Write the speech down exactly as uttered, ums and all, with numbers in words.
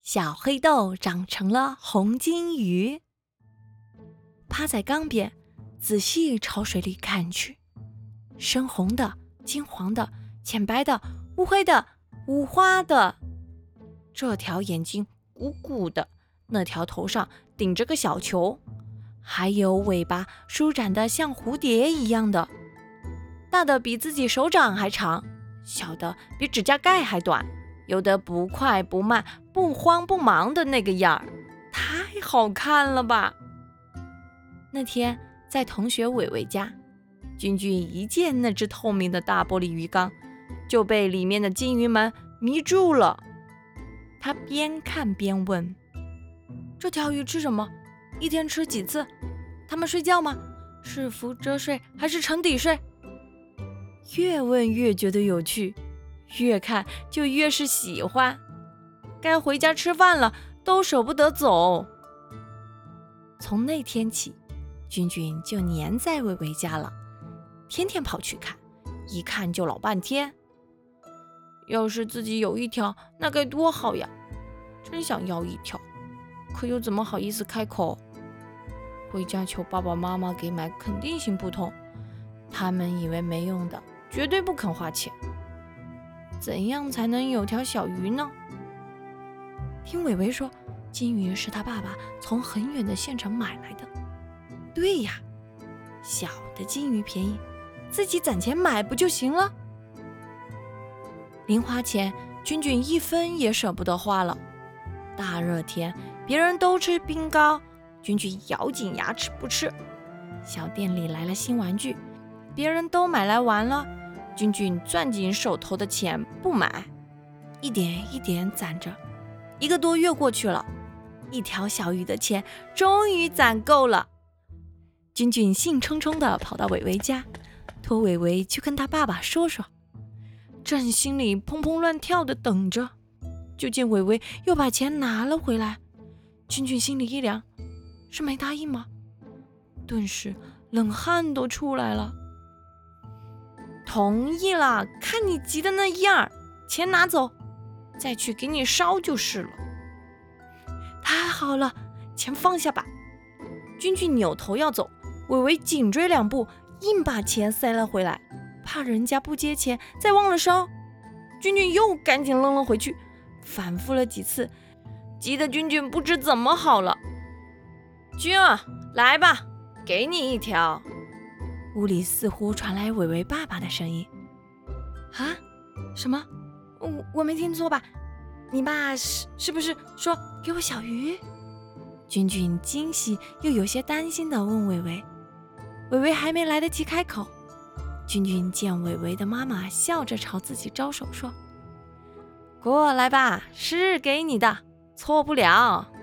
小黑豆长成了红金鱼。趴在缸边，仔细朝水里看去，深红的、金黄的、浅白的、乌黑的、五花的。这条眼睛鼓鼓的，那条头上顶着个小球，还有尾巴舒展的像蝴蝶一样的，大的比自己手掌还长，小的比指甲盖还短，有的不快不慢，不慌不忙的那个样儿，太好看了吧！那天在同学伟伟家，君君一见那只透明的大玻璃鱼缸，就被里面的金鱼们迷住了。他边看边问：这条鱼吃什么？一天吃几次？它们睡觉吗？是浮着睡还是沉底睡？越问越觉得有趣，越看就越是喜欢。该回家吃饭了，都舍不得走。从那天起，君君就黏在伟伟家了，天天跑去看，一看就老半天。要是自己有一条，那该多好呀！真想要一条，可又怎么好意思开口？回家求爸爸妈妈给买，肯定行不通。他们以为没用的，绝对不肯花钱。怎样才能有条小鱼呢？听伟伟说，金鱼是他爸爸从很远的县城买来的。对呀，小的金鱼便宜，自己攒钱买不就行了？零花钱，君君一分也舍不得花了。大热天，别人都吃冰糕，君君咬紧牙齿不吃。小店里来了新玩具，别人都买来玩了，君君攥紧手头的钱不买。一点一点攒着，一个多月过去了，一条小鱼的钱终于攒够了。君君兴冲冲地跑到伟伟家，托伟伟去跟他爸爸说说。正心里砰砰乱跳的等着，就见伟伟又把钱拿了回来。君君心里一凉，是没答应吗？顿时冷汗都出来了。同意了，看你急的那样，钱拿走，再去给你烧就是了。太好了，钱放下吧。君君扭头要走，伟伟紧追两步，硬把钱塞了回来，怕人家不接钱再忘了烧。君君又赶紧扔了回去，反复了几次，急得君君不知怎么好了。君儿，来吧，给你一条。屋里似乎传来伟伟爸爸的声音。啊？什么？我我没听错吧？你爸是是不是说给我小鱼？君君惊喜又有些担心地问伟伟。伟伟还没来得及开口，君君见伟伟的妈妈笑着朝自己招手说：过来吧，是给你的，错不了。